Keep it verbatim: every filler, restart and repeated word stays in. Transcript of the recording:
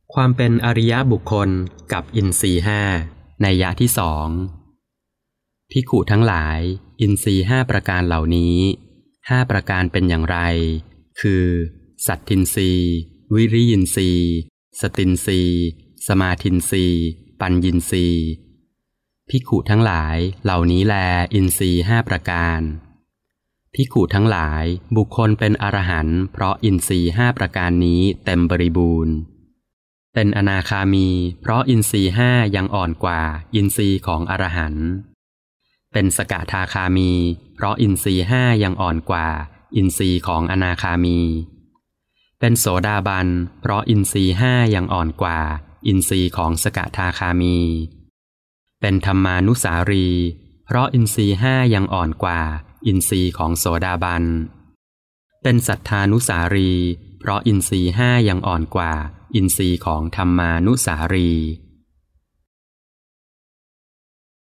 ความเป็นอริยบุคคลกับอินทรีย์ห้านัยยะที่สองภิกขุทั้งหลายอินทรีย์ห้าประการเหล่านี้ห้าประการเป็นอย่างไรคือสัตทินทรีย์วิริยินทรีย์สตินทรีย์สมาธินทรีย์ปัญญินทรีย์ภิกขุทั้งหลายเหล่านี้แลอินทรีย์ห้าประการภิกขุทั้งหลายบุคคลเป็นอรหันต์เพราะอินทรีย์ห้าประการนี้เต็มบริบูรณ์เป็นอนาคามีเพราะอินทรีย์ห้ายังอ่อนกว่าอินทรีย์ของอรหันต์เป็นสกทาคามีเพราะอินทรีย์ห้ายังอ่อนกว่าอินทรีย์ของอนาคามีเป็นโสดาบันเพราะอินทรีย์ห้ายังอ่อนกว่าอินทรีย์ของสกทาคามีเป็นธรรมานุสารีเพราะอินทรีย์ห้ายังอ่อนกว่าอินทรีย์ของโสดาบันเป็นสัทธานุสารีเพราะอินทรีย์ห้ายังอ่อนกว่าอินทรีย์ของธรรมานุสารี